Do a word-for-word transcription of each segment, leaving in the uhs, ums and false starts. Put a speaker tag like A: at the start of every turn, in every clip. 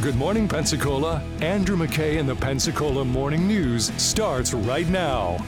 A: Good Morning Pensacola. Andrew McKay and the Pensacola Morning News starts right now.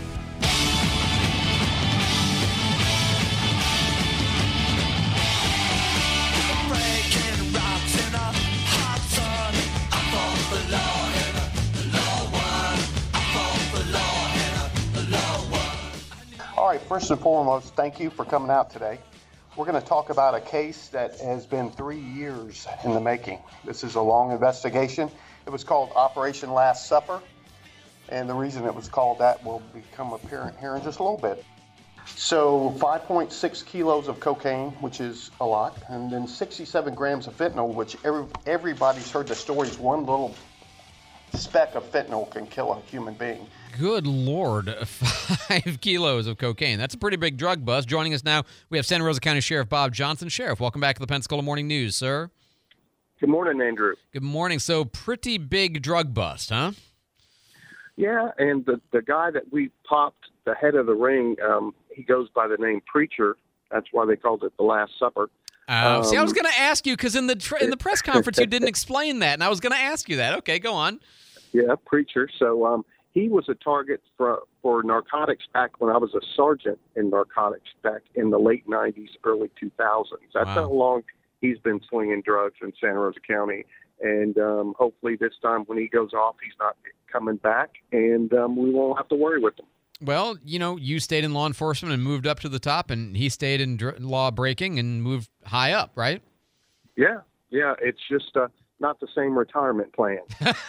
B: All right, first and foremost, thank you for coming out today. We're going to talk about a case that has been three years in the making. This is a long investigation. It was called Operation Last Supper, and the reason it was called that will become apparent here in just a little bit. So five point six kilos of cocaine, which is a lot, and then sixty-seven grams of fentanyl, which every, everybody's heard the stories. One little speck of fentanyl can kill a human being.
C: Good Lord, five kilos of cocaine. That's a pretty big drug bust. Joining us now, we have Santa Rosa County Sheriff Bob Johnson. Sheriff, welcome back to the Pensacola Morning News, sir.
D: Good morning, Andrew.
C: Good morning. So, pretty big drug bust, huh?
D: Yeah, and the, the guy that we popped the head of the ring, um, he goes by the name Preacher. That's why they called it the Last Supper.
C: Uh,
D: um,
C: see, I was going to ask you, because in the tr- in the press conference you didn't explain that, and I was going to ask you that. Okay, go on.
D: Yeah, Preacher. So, um, he was a target for, for narcotics back when I was a sergeant in narcotics back in the late nineties, early two thousands. That's
C: Wow.
D: how long he's been slinging drugs in Santa Rosa County. And um, hopefully this time when he goes off, he's not coming back, and um, we won't have to worry with him.
C: Well, you know, you stayed in law enforcement and moved up to the top, and he stayed in dr- law breaking and moved high up, right?
D: Yeah, yeah. It's just uh, not the same retirement plan.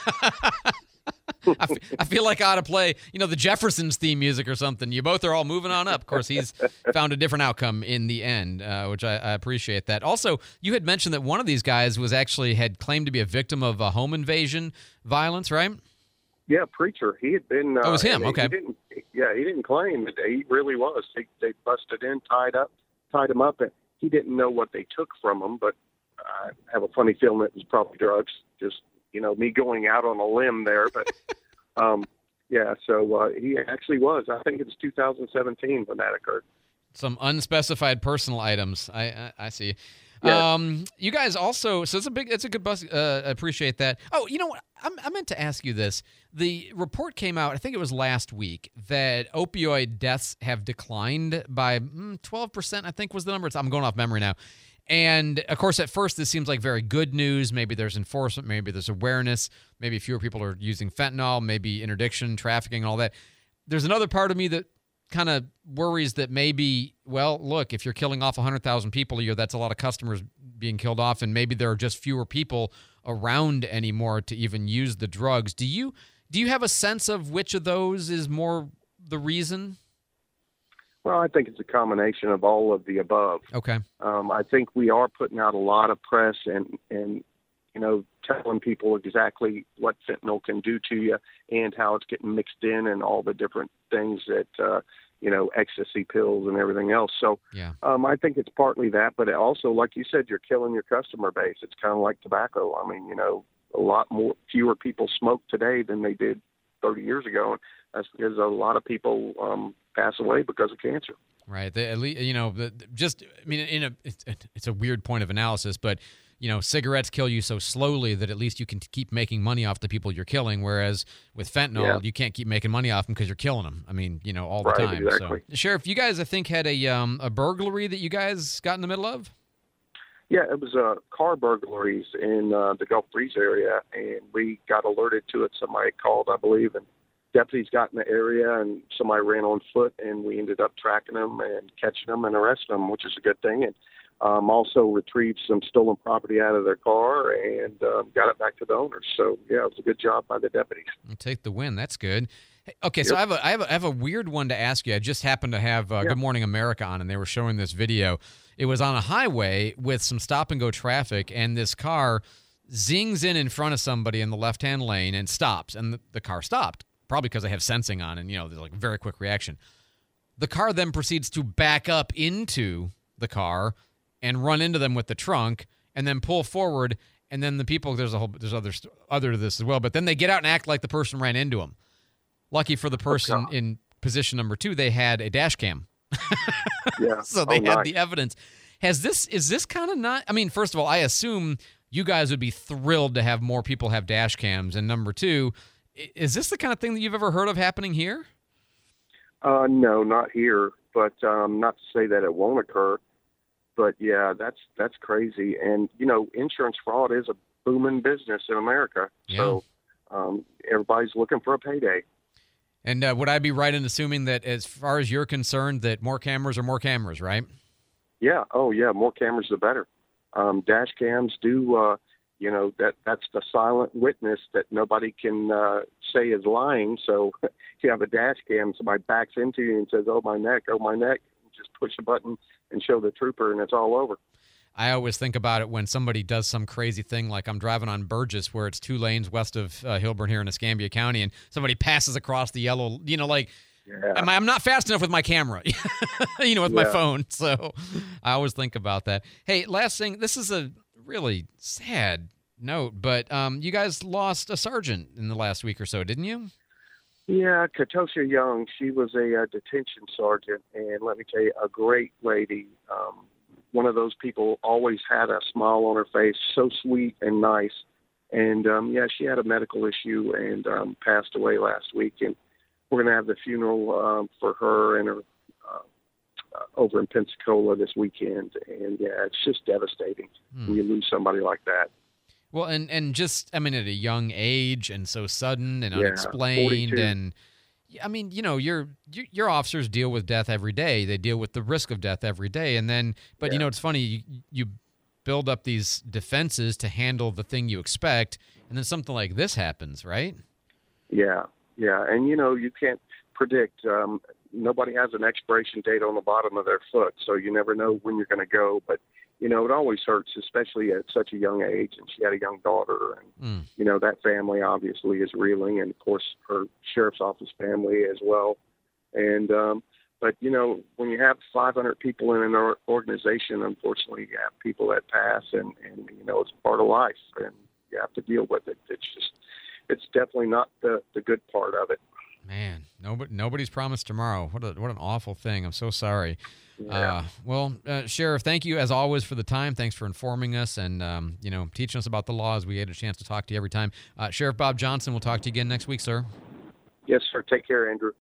C: I, f- I feel like I ought to play, you know, the Jeffersons theme music or something. You both are all moving on up. Of course, he's found a different outcome in the end, uh, which I, I appreciate that. Also, you had mentioned that one of these guys was actually had claimed to be a victim of a home invasion violence, right?
D: Yeah, Preacher. He had been. Uh,
C: Oh, it was him.
D: he-
C: Okay.
D: He didn't, yeah, he didn't claim it. He really was. They, they busted in, tied up, tied him up, and he didn't know what they took from him. But I have a funny feeling it was probably drugs. Just you know, me going out on a limb there, but um, yeah. So uh, he actually was. I think it was two thousand seventeen when that occurred.
C: Some unspecified personal items. I I, I see.
D: Yeah.
C: Um, you guys also, so it's a big, it's a good bus. Uh, I appreciate that. Oh, you know what? I'm, I meant to ask you this. The report came out, I think it was last week, that opioid deaths have declined by mm, twelve percent, I think was the number. It's, I'm going off memory now. And, of course, at first, this seems like very good news. Maybe there's enforcement. Maybe there's awareness. Maybe fewer people are using fentanyl, maybe interdiction, trafficking, all that. There's another part of me that kind of worries that maybe, well, look, if you're killing off one hundred thousand people a year, that's a lot of customers being killed off, and maybe there are just fewer people around anymore to even use the drugs. Do you do you have a sense of which of those is more the reason?
D: Well, I think it's a combination of all of the above.
C: Okay.
D: Um, I think we are putting out a lot of press and, and, you know, telling people exactly what fentanyl can do to you and how it's getting mixed in and all the different things that, uh, you know, ecstasy pills and everything else. So
C: Yeah.
D: um, I think it's partly that, but also, like you said, you're killing your customer base. It's kind of like tobacco. I mean, you know, a lot more, fewer people smoke today than they did thirty years ago. And that's because a lot of people um, pass away because of cancer.
C: Right. The, at least, you know, the, just, I mean, in a, it's, it's a weird point of analysis, but, you know, cigarettes kill you so slowly that at least you can keep making money off the people you're killing, whereas with fentanyl,
D: Yeah.
C: you can't keep making money off them because you're killing them. I mean, you know, all the
D: Right,
C: time.
D: exactly.
C: So, Sheriff, you guys, I think, had a um, a burglary that you guys got in the middle of?
D: Yeah, it was uh, car burglaries in uh, the Gulf Breeze area, and we got alerted to it. Somebody called, I believe, and deputies got in the area, and somebody ran on foot, and we ended up tracking them and catching them and arresting them, which is a good thing. And um, also retrieved some stolen property out of their car and um, got it back to the owners. So, yeah, it was a good job by the deputies.
C: I'll take the win. That's good. Hey, okay, so I have, a, I, have a, I have a weird one to ask you. I just happened to have uh,
D: Yeah.
C: Good Morning America on, and they were showing this video. It was on a highway with some stop-and-go traffic, and this car zings in in front of somebody in the left-hand lane and stops, and the, the car stopped, probably because they have sensing on, and, you know, there's like a very quick reaction. The car then proceeds to back up into the car and run into them with the trunk, and then pull forward, and then the people, there's a whole, there's other, st- other to this as well, but then they get out and act like the person ran into them. Lucky for the person
D: Okay.
C: in position number two, they had a dash cam.
D: Yeah.
C: So they
D: Oh,
C: had
D: nice.
C: the evidence. Has this, is this kind of not, I mean, first of all, I assume you guys would be thrilled to have more people have dash cams. And number two, i- is this the kind of thing that you've ever heard of happening here?
D: Uh, no, not here, but um, not to say that it won't occur. But yeah, that's that's crazy. And you know, insurance fraud is a booming business in America.
C: Yeah.
D: So um, everybody's looking for a payday.
C: And uh, would I be right in assuming that as far as you're concerned, that more cameras are more cameras, right?
D: Yeah. Oh, yeah. More cameras, the better. Um, dash cams do, uh, you know, that that's the silent witness that nobody can uh, say is lying. So if you have a dash cam, somebody backs into you and says, "Oh, my neck, oh, my neck," just push a button and show the trooper, and it's all over.
C: I always think about it when somebody does some crazy thing, like I'm driving on Burgess where it's two lanes west of uh, Hilburn here in Escambia County, and somebody passes across the yellow, you know, like,
D: Yeah.
C: am I, I'm not fast enough with my camera, you know, with my
D: Yeah.
C: phone. So I always think about that. Hey, last thing, this is a really sad note, but um, you guys lost a sergeant in the last week or so, didn't you?
D: Yeah, Katosha Young, she was a uh, detention sergeant, and let me tell you, a great lady. Um, one of those people, always had a smile on her face, so sweet and nice. And, um, yeah, she had a medical issue and um, passed away last week. And we're going to have the funeral um, for her and her uh, uh, over in Pensacola this weekend. And, yeah, it's just devastating
C: Hmm.
D: when you lose somebody like that.
C: Well, and, and just, I mean, at a young age and so sudden and
D: Yeah,
C: unexplained.
D: forty-two.
C: And, I mean, you know, your, your your officers deal with death every day. They deal with the risk of death every day. And then, but, you
D: Yeah.
C: know, it's funny, you, you build up these defenses to handle the thing you expect, and then something like this happens, right?
D: Yeah, yeah, and you know you can't predict. Um, nobody has an expiration date on the bottom of their foot, so you never know when you're going to go. But you know it always hurts, especially at such a young age. And she had a young daughter, and
C: Mm.
D: you know that family obviously is reeling, and of course her sheriff's office family as well. And um, but you know when you have five hundred people in an or- organization, unfortunately you have people that pass, and and you know it's part of life, and you have to deal with it. It's just it's definitely not the the good part of it.
C: Man, nobody, nobody's promised tomorrow. What a, what an awful thing. I'm so sorry.
D: Yeah.
C: Uh, well, uh, Sheriff, thank you as always for the time. Thanks for informing us and, um, you know, teaching us about the laws. We get a chance to talk to you every time. Uh, Sheriff Bob Johnson, we'll talk to you again next week, sir.
D: Yes, sir. Take care, Andrew.